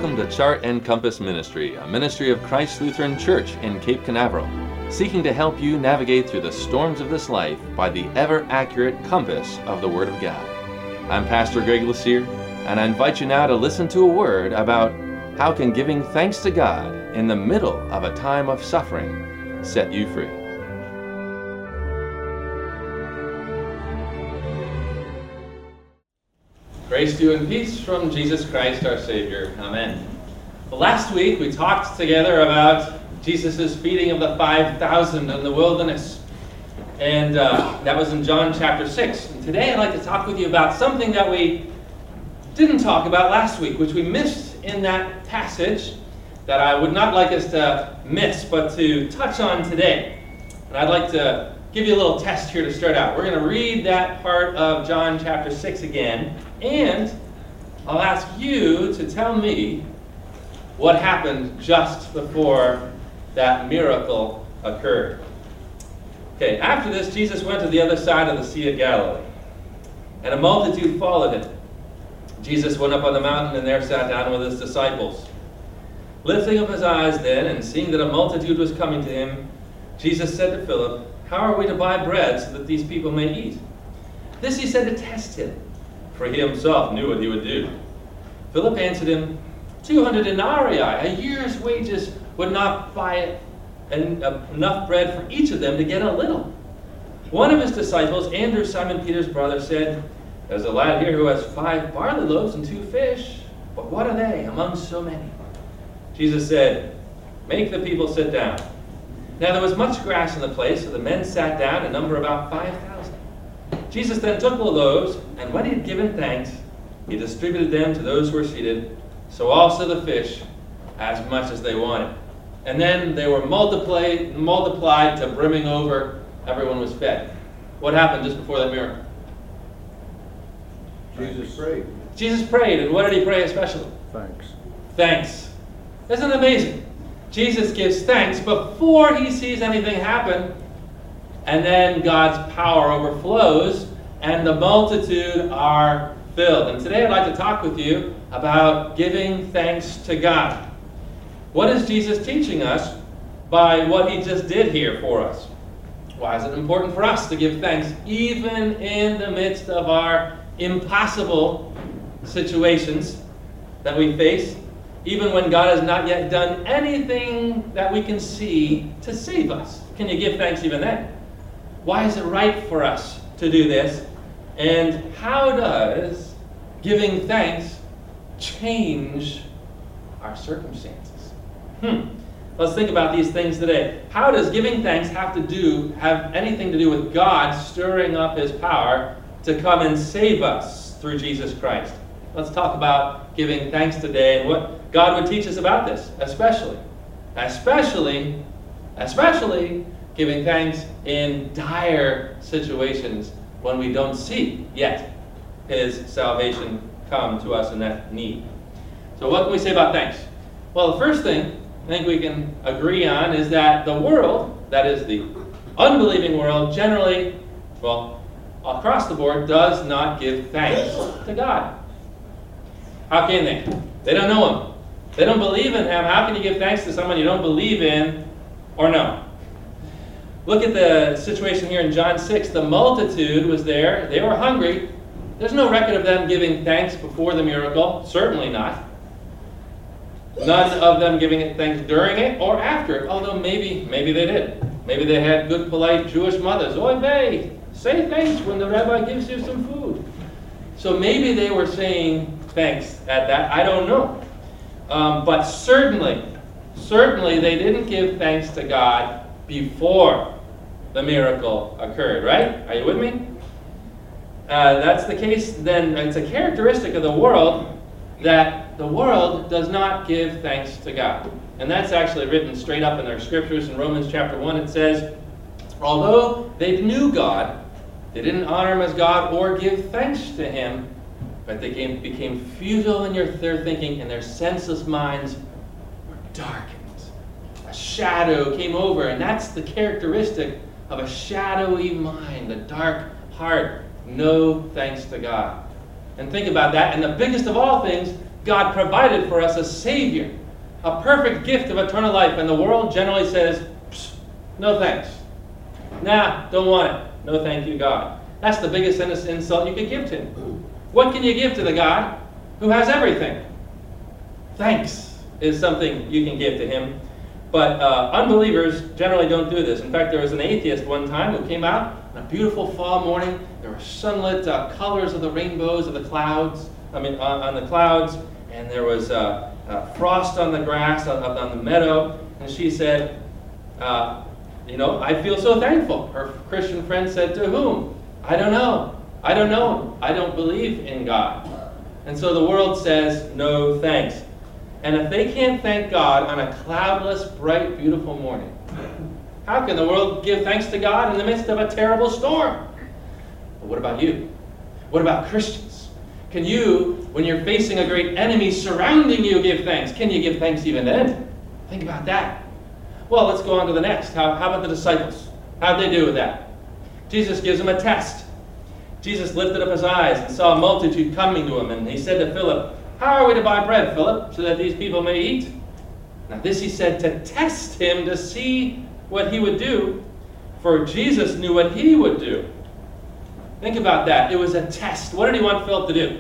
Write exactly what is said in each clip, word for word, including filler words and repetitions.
Welcome to Chart and Compass Ministry, a ministry of Christ Lutheran Church in Cape Canaveral, seeking to help you navigate through the storms of this life by the ever-accurate compass of the Word of God. I'm Pastor Greg Lassier, and I invite you now to listen to a word about how can giving thanks to God in the middle of a time of suffering set you free. Grace to you and peace from Jesus Christ our Savior. Amen. Well, last week we talked together about Jesus' feeding of the five thousand in the wilderness. And uh, that was in John chapter six. And today I'd like to talk with you about something that we didn't talk about last week, which we missed in that passage that I would not like us to miss, but to touch on today. And I'd like to give you a little test here to start out. We're going to read that part of John chapter six again, and I'll ask you to tell me what happened just before that miracle occurred. Okay, after this, Jesus went to the other side of the Sea of Galilee, and a multitude followed him. Jesus went up on the mountain and there sat down with his disciples. Lifting up his eyes then, and seeing that a multitude was coming to him, Jesus said to Philip, "How are we to buy bread so that these people may eat?" This he said to test him, for he himself knew what he would do. Philip answered him, two hundred denarii, a year's wages, would not buy enough bread for each of them to get a little. One of his disciples, Andrew, Simon Peter's brother, said, "There's a lad here who has five barley loaves and two fish, but what are they among so many?" Jesus said, "Make the people sit down." Now there was much grass in the place, so the men sat down, a number about five thousand. Jesus then took the loaves, and when he had given thanks, he distributed them to those who were seated, so also the fish, as much as they wanted. And then they were multiplied, multiplied to brimming over. Everyone was fed. What happened just before that miracle? Jesus prayed. Jesus prayed, and what did he pray especially? Thanks. Thanks. Isn't it amazing? Jesus gives thanks before he sees anything happen, and then God's power overflows, and the multitude are filled. And today I'd like to talk with you about giving thanks to God. What is Jesus teaching us by what he just did here for us? Why is it important for us to give thanks even in the midst of our impossible situations that we face, even when God has not yet done anything that we can see to save us? Can you give thanks even then? Why is it right for us to do this? And how does giving thanks change our circumstances? Hmm. Let's think about these things today. How does giving thanks have to do have anything to do with God stirring up his power to come and save us through Jesus Christ? Let's talk about giving thanks today and what God would teach us about this, especially, especially, especially giving thanks in dire situations when we don't see yet his salvation come to us in that need. So what can we say about thanks? Well, the first thing I think we can agree on is that the world, that is the unbelieving world, generally, well, across the board, does not give thanks to God. How can they? They don't know him. They don't believe in him. How can you give thanks to someone you don't believe in or know? Look at the situation here in John six. The multitude was there. They were hungry. There's no record of them giving thanks before the miracle. Certainly not. None of them giving it thanks during it or after it. Although maybe, maybe they did. Maybe they had good, polite Jewish mothers. Oy vey, say thanks when the rabbi gives you some food. So maybe they were saying thanks at that. I don't know. Um, but certainly, certainly they didn't give thanks to God before the miracle occurred, right? Are you with me? Uh, that's the case, then it's a characteristic of the world that the world does not give thanks to God. And that's actually written straight up in their scriptures. In Romans chapter one it says, although they knew God, they didn't honor him as God or give thanks to him, but they became, became futile in your, their thinking, and their senseless minds were darkened. A shadow came over, and that's the characteristic of a shadowy mind, a dark heart. No thanks to God. And think about that. And the biggest of all things, God provided for us a Savior, a perfect gift of eternal life, and the world generally says, no thanks. Nah, don't want it. No thank you, God. That's the biggest insult you could give to him. What can you give to the God who has everything? Thanks is something you can give to him. But uh, unbelievers generally don't do this. In fact, there was an atheist one time who came out on a beautiful fall morning. There were sunlit uh, colors of the rainbows of the clouds, I mean, on, on the clouds, and there was uh, uh, frost on the grass, on, on the meadow. And she said, uh, you know, I feel so thankful. Her Christian friend said, to whom? I don't know. I don't know. I don't believe in God. And so the world says, no thanks. And if they can't thank God on a cloudless, bright, beautiful morning, how can the world give thanks to God in the midst of a terrible storm? But what about you? What about Christians? Can you, when you're facing a great enemy surrounding you, give thanks? Can you give thanks even then? Think about that. Well, let's go on to the next. How, how about the disciples? How'd they do with that? Jesus gives them a test. Jesus lifted up his eyes and saw a multitude coming to him, and he said to Philip, how are we to buy bread, Philip, so that these people may eat? Now this he said to test him, to see what he would do, for Jesus knew what he would do. Think about that. It was a test. What did he want Philip to do?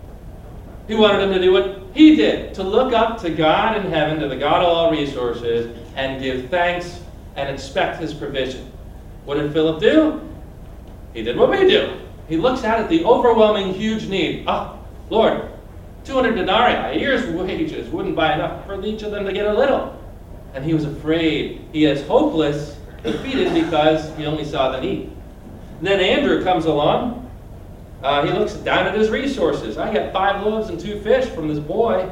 He wanted him to do what he did, to look up to God in heaven, to the God of all resources, and give thanks and expect his provision. What did Philip do? He did what we do. He looks out at the overwhelming, huge need. Oh, Lord, two hundred denarii, a year's wages, wouldn't buy enough for each of them to get a little. And he was afraid. He is hopeless, defeated, because he only saw the need. And then Andrew comes along. Uh, he looks down at his resources. I got five loaves and two fish from this boy.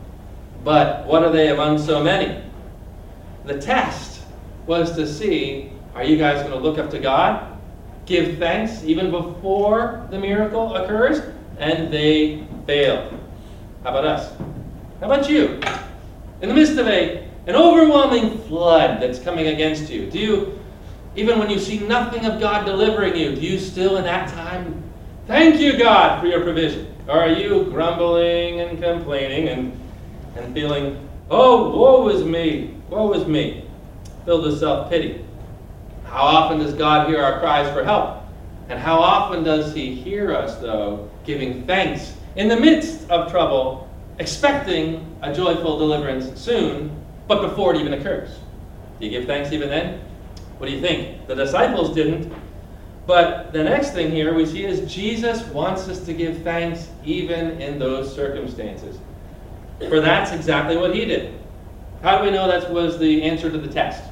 But what are they among so many? The test was to see, are you guys going to look up to God? Give thanks even before the miracle occurs? And they failed. How about us? How about you? In the midst of a, an overwhelming flood that's coming against you, do you, even when you see nothing of God delivering you, do you still in that time thank you, God, for your provision? Or are you grumbling and complaining and, and feeling, oh, woe is me, woe is me, filled with self-pity? How often does God hear our cries for help? And how often does he hear us, though, giving thanks in the midst of trouble, expecting a joyful deliverance soon, but before it even occurs? Do you give thanks even then? What do you think? The disciples didn't. But the next thing here we see is Jesus wants us to give thanks even in those circumstances. For that's exactly what he did. How do we know that was the answer to the test?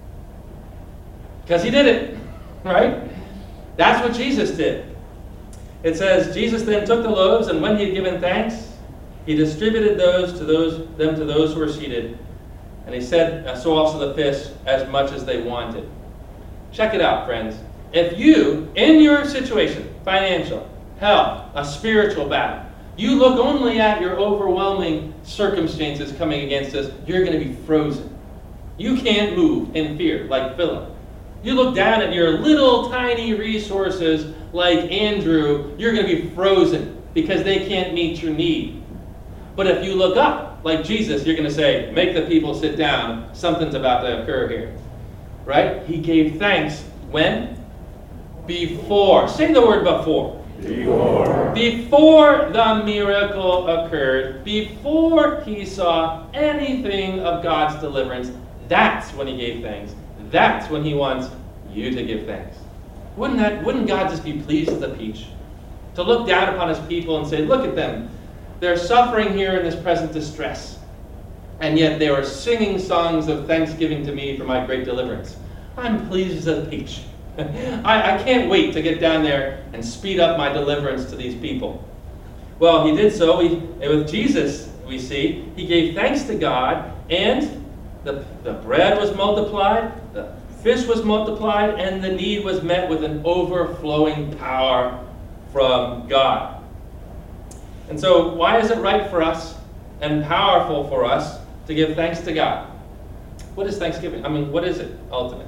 Because he did it, right? That's what Jesus did. It says, Jesus then took the loaves, and when he had given thanks, he distributed those to those them to those who were seated. And he said, so also the fish, as much as they wanted. Check it out, friends. If you, in your situation, financial, health, a spiritual battle, you look only at your overwhelming circumstances coming against us, you're going to be frozen. You can't move in fear like Philip. You look down at your little tiny resources like Andrew, you're going to be frozen because they can't meet your need. But if you look up like Jesus, you're going to say, make the people sit down. Something's about to occur here. Right? He gave thanks when? Before. Say the word before. Before. Before the miracle occurred, before he saw anything of God's deliverance, that's when he gave thanks. That's when he wants you to give thanks. Wouldn't that, wouldn't God just be pleased as a peach? To look down upon his people and say, look at them. They're suffering here in this present distress. And yet they are singing songs of thanksgiving to me for my great deliverance. I'm pleased as a peach. I, I can't wait to get down there and speed up my deliverance to these people. Well, he did so. We, with Jesus, we see, he gave thanks to God, and the, the bread was multiplied, the fish was multiplied, and the need was met with an overflowing power from God. And so why is it right for us and powerful for us to give thanks to God? What is thanksgiving? I mean, what is it ultimately?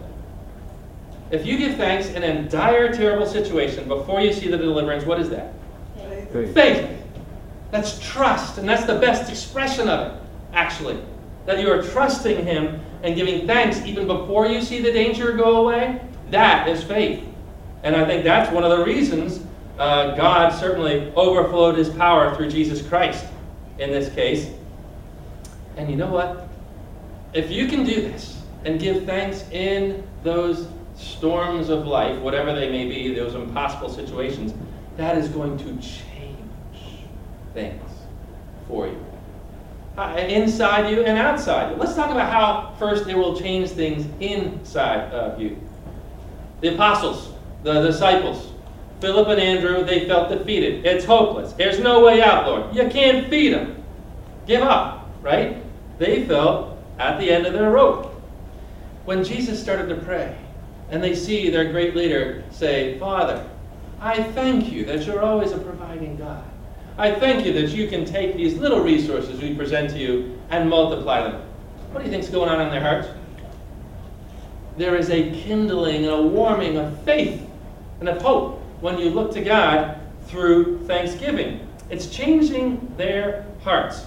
If you give thanks in a dire, terrible situation before you see the deliverance, what is that? Faith. Faith. That's trust, and that's the best expression of it, actually. That you are trusting him and giving thanks even before you see the danger go away. That is faith. And I think that's one of the reasons uh, God certainly overflowed his power through Jesus Christ in this case. And you know what? If you can do this and give thanks in those storms of life, whatever they may be, those impossible situations, that is going to change things for you. Uh, inside you and outside you. Let's talk about how first it will change things inside of you. The apostles, the disciples, Philip and Andrew, they felt defeated. It's hopeless. There's no way out, Lord. You can't feed them. Give up, right? They felt at the end of their rope. When Jesus started to pray, and they see their great leader say, Father, I thank you that you're always a providing God. I thank you that you can take these little resources we present to you and multiply them. What do you think's going on in their hearts? There is a kindling and a warming of faith and of hope when you look to God through thanksgiving. It's changing their hearts.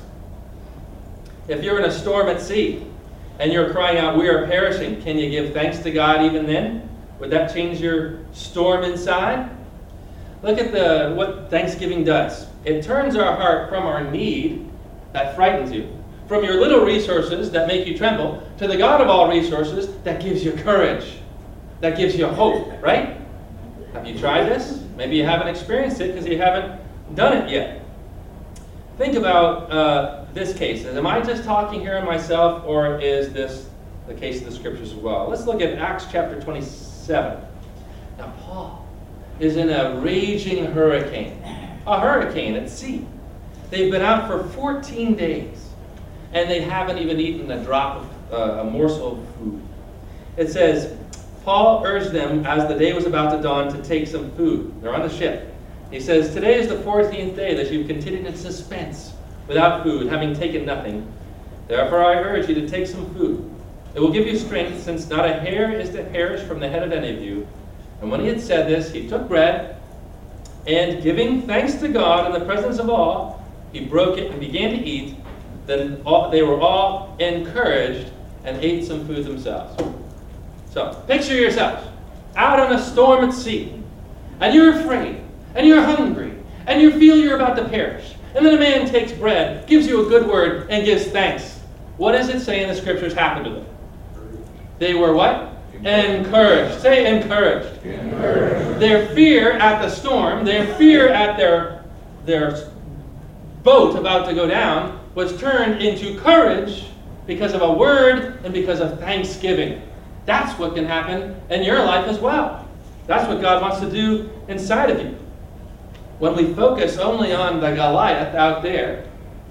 If you're in a storm at sea and you're crying out, we are perishing, can you give thanks to God even then? Would that change your storm inside? Look at the what Thanksgiving does. It turns our heart from our need that frightens you, from your little resources that make you tremble, to the God of all resources that gives you courage, that gives you hope, right? Have you tried this? Maybe you haven't experienced it because you haven't done it yet. Think about uh, this case. Am I just talking here on myself, or is this the case of the scriptures as well? Let's look at Acts chapter twenty-seven. Now, Paul is in a raging hurricane, a hurricane at sea. They've been out for fourteen days, and they haven't even eaten a drop of uh, a morsel of food. It says, Paul urged them as the day was about to dawn to take some food. They're on the ship. He says, today is the fourteenth day that you've continued in suspense without food, having taken nothing. Therefore I urge you to take some food. It will give you strength, since not a hair is to perish from the head of any of you. And when he had said this, he took bread, and giving thanks to God in the presence of all, he broke it and began to eat. Then all, they were all encouraged and ate some food themselves. So, picture yourself out on a storm at sea, and you're afraid, and you're hungry, and you feel you're about to perish. And then a man takes bread, gives you a good word, and gives thanks. What does it say in the scriptures happened to them? They were what? Encouraged. Say encouraged. Encouraged. Their fear at the storm, their fear at their, their boat about to go down, was turned into courage because of a word and because of thanksgiving. That's what can happen in your life as well. That's what God wants to do inside of you. When we focus only on the Goliath out there,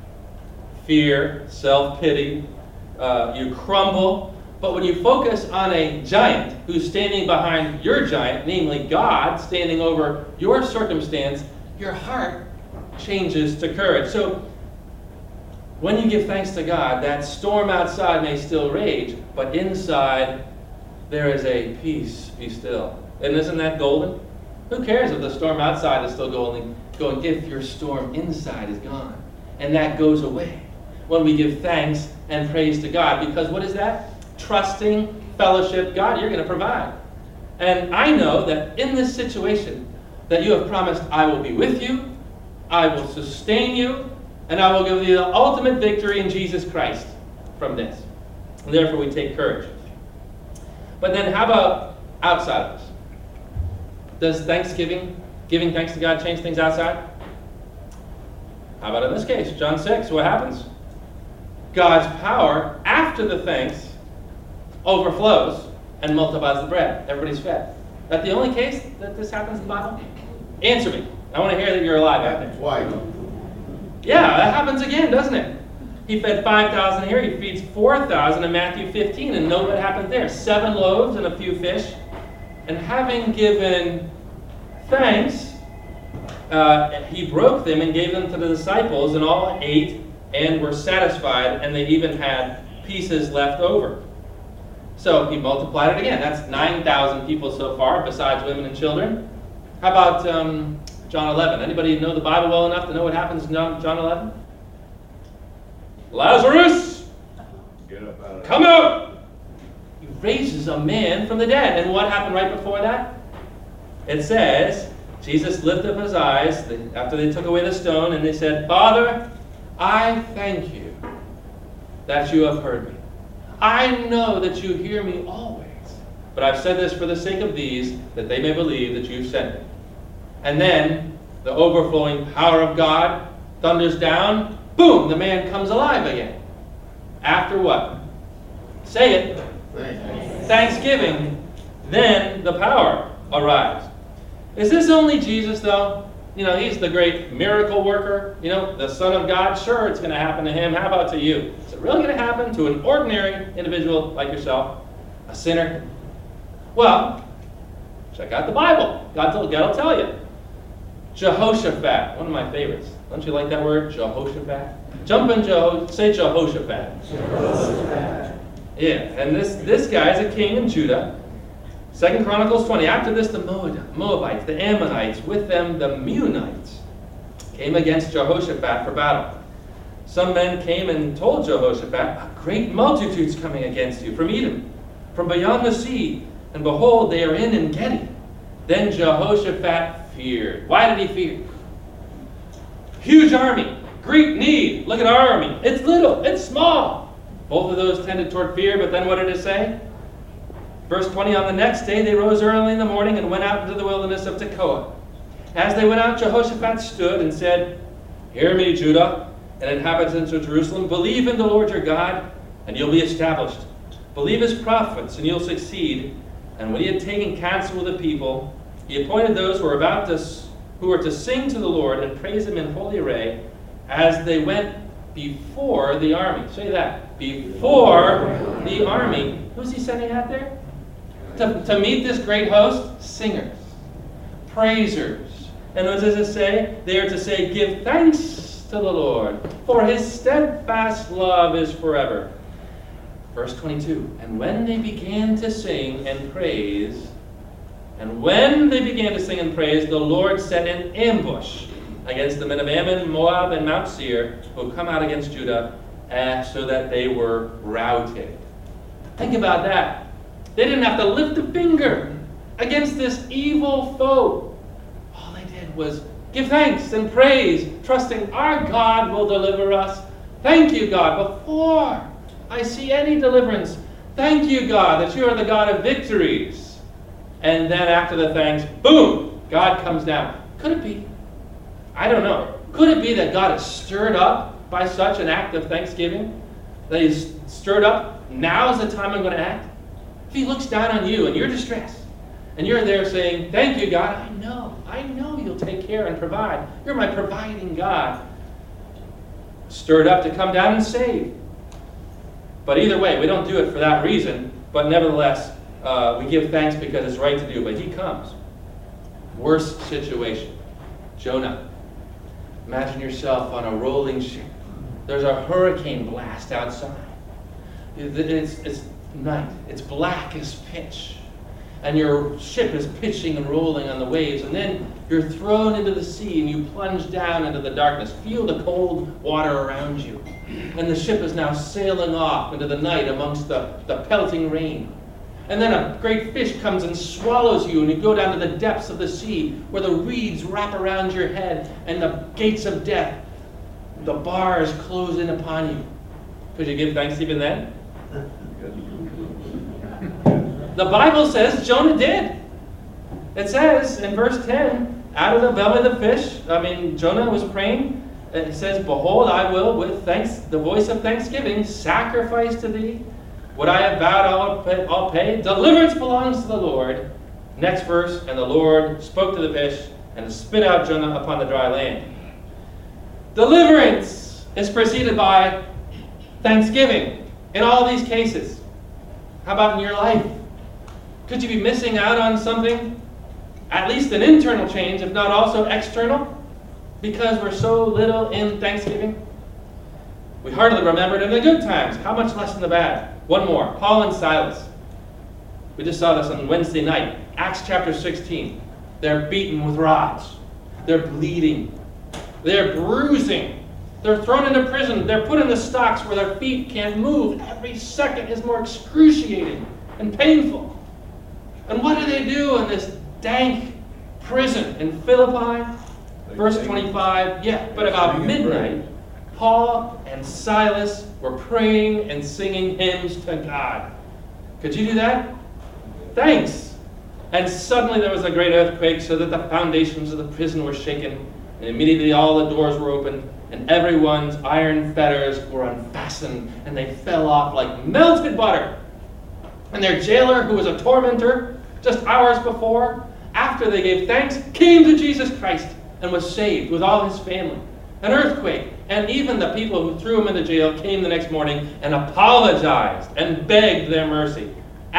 fear, self-pity, uh, you crumble. But when you focus on a giant who's standing behind your giant, namely God standing over your circumstance, your heart changes to courage. So when you give thanks to God, that storm outside may still rage, but inside there is a peace, be still. And isn't that golden? Who cares if the storm outside is still going, going if your storm inside is gone? And that goes away when we give thanks and praise to God. Because what is that? Trusting, fellowship. God, you're going to provide. And I know that in this situation that you have promised, I will be with you, I will sustain you, and I will give you the ultimate victory in Jesus Christ from this. And therefore we take courage. But then how about outside of us? Does thanksgiving, giving thanks to God, change things outside? How about in this case, John six, what happens? God's power, after the thanks, overflows and multiplies the bread. Everybody's fed. Is that the only case that this happens in the Bible? Answer me. I want to hear that you're alive out there. Why? Yeah, that happens again, doesn't it? He fed five thousand here. He feeds four thousand in Matthew fifteen. And know what happened there. Seven loaves and a few fish. And having given thanks, uh, he broke them and gave them to the disciples, and all ate and were satisfied, and they even had pieces left over. So he multiplied it again. That's nine thousand people so far, besides women and children. How about um, John eleven. Anybody know the Bible well enough to know what happens in John, John eleven? Lazarus, Get up out of come out! He raises a man from the dead. And what happened right before that? It says, Jesus lifted up his eyes after they took away the stone, and they said, Father, I thank you that you have heard me. I know that you hear me always. But I've said this for the sake of these, that they may believe that you sent me. And then the overflowing power of God thunders down. Boom, the man comes alive again. After what? Say it. Thanks. Thanksgiving. Then the power arrives. Is this only Jesus, though? You know, he's the great miracle worker. You know, the Son of God. Sure, it's going to happen to him. How about to you? Is it really going to happen to an ordinary individual like yourself? A sinner? Well, check out the Bible. God will tell you. Jehoshaphat, one of my favorites. Don't you like that word, Jehoshaphat? Jump in, Jeho- say Jehoshaphat. Jehoshaphat. Yeah, and this, this guy is a king in Judah. Second Chronicles twenty. After this, the Moabites, the Ammonites, with them the Meunites, came against Jehoshaphat for battle. Some men came and told Jehoshaphat, a great multitude's coming against you from Edom, from beyond the sea, and behold, they are in En-gedi. Then Jehoshaphat feared. Why did he fear? Huge army, great need. Look at our army. It's little, it's small. Both of those tended toward fear, but then what did it say? Verse twenty, on the next day they rose early in the morning and went out into the wilderness of Tekoa. As they went out, Jehoshaphat stood and said, Hear me, Judah, and inhabitants of Jerusalem. Believe in the Lord your God, and you'll be established. Believe his prophets, and you'll succeed. And when he had taken counsel with the people, he appointed those who were about to, who were to sing to the Lord and praise him in holy array as they went before the army. Say that. Before the army. Who's he sending out there? To, to meet this great host? Singers. Praisers. And what does it say? They are to say, Give thanks to the Lord, for his steadfast love is forever. Verse twenty-two, and when they began to sing and praise, and when they began to sing and praise, the Lord set an ambush against the men of Ammon, Moab, and Mount Seir, who come out against Judah, uh, so that they were routed. Think about that. They didn't have to lift a finger against this evil foe. All they did was give thanks and praise, trusting our God will deliver us. Thank you, God, before I see any deliverance. Thank you, God, that you are the God of victories. And then after the thanks, boom, God comes down. Could it be? I don't know. Could it be that God is stirred up by such an act of thanksgiving? That he's stirred up? Now's the time I'm going to act? If he looks down on you and you're distressed, and you're there saying, thank you, God, I know, I know you'll take care and provide. You're my providing God. Stirred up to come down and save. But either way, we don't do it for that reason, but nevertheless, uh, we give thanks because it's right to do. But he comes. Worst situation. Jonah. Imagine yourself on a rolling ship. There's a hurricane blast outside. It's, it's night. It's black as pitch. And your ship is pitching and rolling on the waves. And then you're thrown into the sea and you plunge down into the darkness. Feel the cold water around you. And the ship is now sailing off into the night amongst the, the pelting rain. And then a great fish comes and swallows you, and you go down to the depths of the sea where the reeds wrap around your head and the gates of death, the bars close in upon you. Could you give thanks even then? The Bible says Jonah did. It says in verse ten, out of the belly of the fish, I mean, Jonah was praying. It says, behold, I will, with thanks, the voice of thanksgiving, sacrifice to thee. What I have vowed, I'll pay, I'll pay. Deliverance belongs to the Lord. Next verse, and the Lord spoke to the fish and spit out Jonah upon the dry land. Deliverance is preceded by thanksgiving in all these cases. How about in your life? Could you be missing out on something? At least an internal change, if not also external? Because we're so little in thanksgiving? We hardly remember it in the good times. How much less in the bad? One more. Paul and Silas. We just saw this on Wednesday night. Acts chapter sixteen. They're beaten with rods. They're bleeding. They're bruising. They're thrown into prison. They're put in the stocks where their feet can't move. Every second is more excruciating and painful. And what do they do in this dank prison in Philippi? Verse twenty-five, yeah, but about midnight, Paul and Silas were praying and singing hymns to God. Could you do that? Thanks. And suddenly there was a great earthquake, so that the foundations of the prison were shaken. And immediately all the doors were opened, and everyone's iron fetters were unfastened, and they fell off like melted butter. And their jailer, who was a tormentor just hours before, after they gave thanks, came to Jesus Christ and was saved with all his family. An earthquake, and even the people who threw him into jail came the next morning and apologized and begged their mercy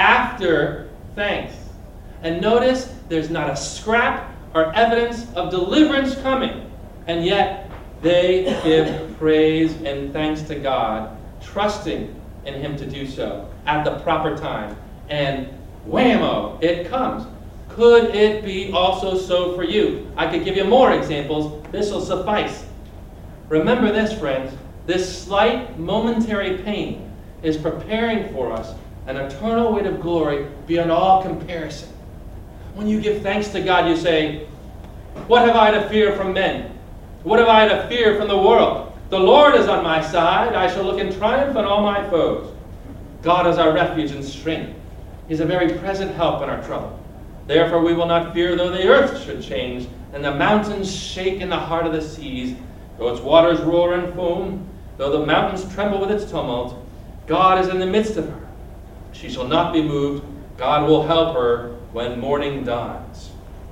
after thanks. And notice there's not a scrap or evidence of deliverance coming, and yet they give praise and thanks to God, trusting in him to do so at the proper time. And whammo, it comes. Could it be also so for you? I could give you more examples. This will suffice. Remember this, friends. This slight momentary pain is preparing for us an eternal weight of glory beyond all comparison. When you give thanks to God, you say, what have I to fear from men? What have I to fear from the world? The Lord is on my side. I shall look in triumph on all my foes. God is our refuge and strength. He's a very present help in our trouble. Therefore we will not fear though the earth should change, and the mountains shake in the heart of the seas, though its waters roar and foam, though the mountains tremble with its tumult. God is in the midst of her. She shall not be moved. God will help her when morning dawns.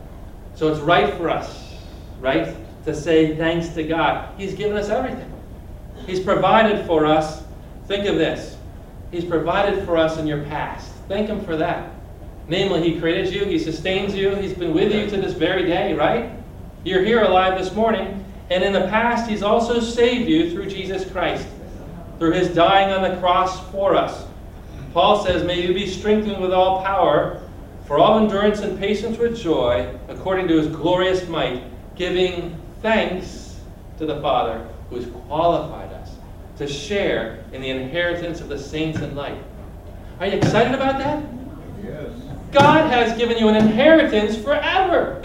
So it's right for us, right, to say thanks to God. He's given us everything. He's provided for us. Think of this. He's provided for us in your past. Thank him for that. Namely, he created you, he sustains you, he's been with you to this very day, right? You're here alive this morning, and in the past, he's also saved you through Jesus Christ, through his dying on the cross for us. Paul says, may you be strengthened with all power, for all endurance and patience with joy, according to his glorious might, giving thanks to the Father who has qualified us to share in the inheritance of the saints in light. Are you excited about that? Yes. God has given you an inheritance forever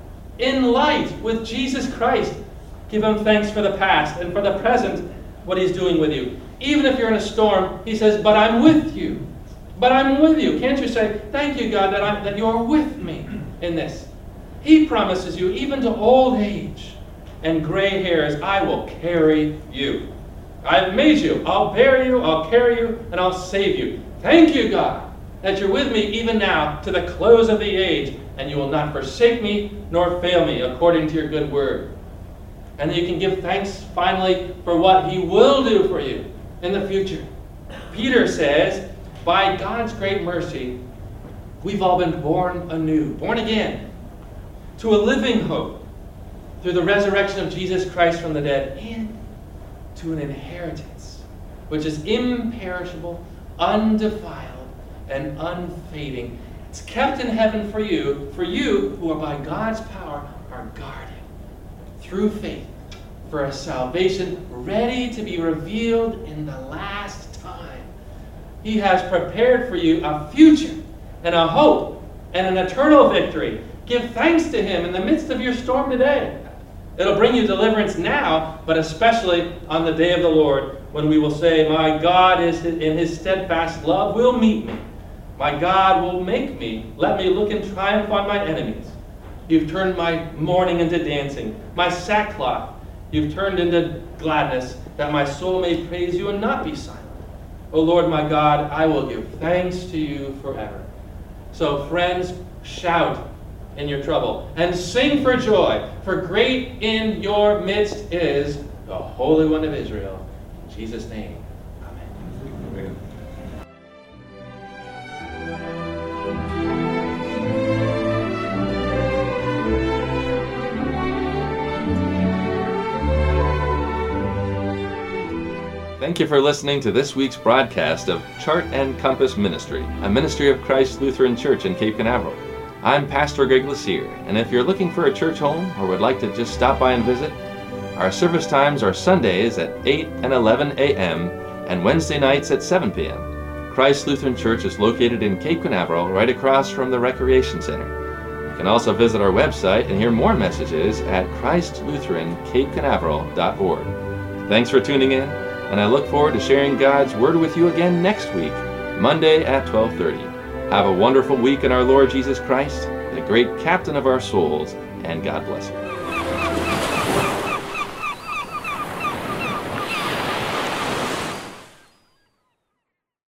in light with Jesus Christ. Give him thanks for the past and for the present, what he's doing with you. Even if you're in a storm, he says, but I'm with you. But I'm with you. Can't you say, thank you, God, that, I'm, that you're with me in this? He promises you, even to old age and gray hairs, I will carry you. I've made you. I'll bear you, I'll carry you, and I'll save you. Thank you, God, that you're with me even now to the close of the age, and you will not forsake me nor fail me according to your good word. And you can give thanks, finally, for what he will do for you in the future. Peter says, by God's great mercy, we've all been born anew, born again, to a living hope through the resurrection of Jesus Christ from the dead, and to an inheritance which is imperishable, undefiled, and unfading. It's kept in heaven for you, for you who are by God's power are guarded through faith for a salvation ready to be revealed in the last time. He has prepared for you a future and a hope and an eternal victory. Give thanks to him in the midst of your storm today. It'll bring you deliverance now, but especially on the day of the Lord, when we will say, my God is in his steadfast love will meet me. My God will make me, let me look in triumph on my enemies. You've turned my mourning into dancing, my sackcloth you've turned into gladness, that my soul may praise you and not be silent. O Lord my God, I will give thanks to you forever. So friends, shout in your trouble, and sing for joy, for great in your midst is the Holy One of Israel. In Jesus' name, amen. Amen. Thank you for listening to this week's broadcast of Chart and Compass Ministry, a ministry of Christ Lutheran Church in Cape Canaveral. I'm Pastor Greg Lassier, and if you're looking for a church home or would like to just stop by and visit, our service times are Sundays at eight and eleven a m and Wednesday nights at seven p m Christ Lutheran Church is located in Cape Canaveral, right across from the Recreation Center. You can also visit our website and hear more messages at christ lutheran cape canaveral dot org. Thanks for tuning in, and I look forward to sharing God's Word with you again next week, Monday at twelve thirty. Have a wonderful week in our Lord Jesus Christ, the great captain of our souls, and God bless you.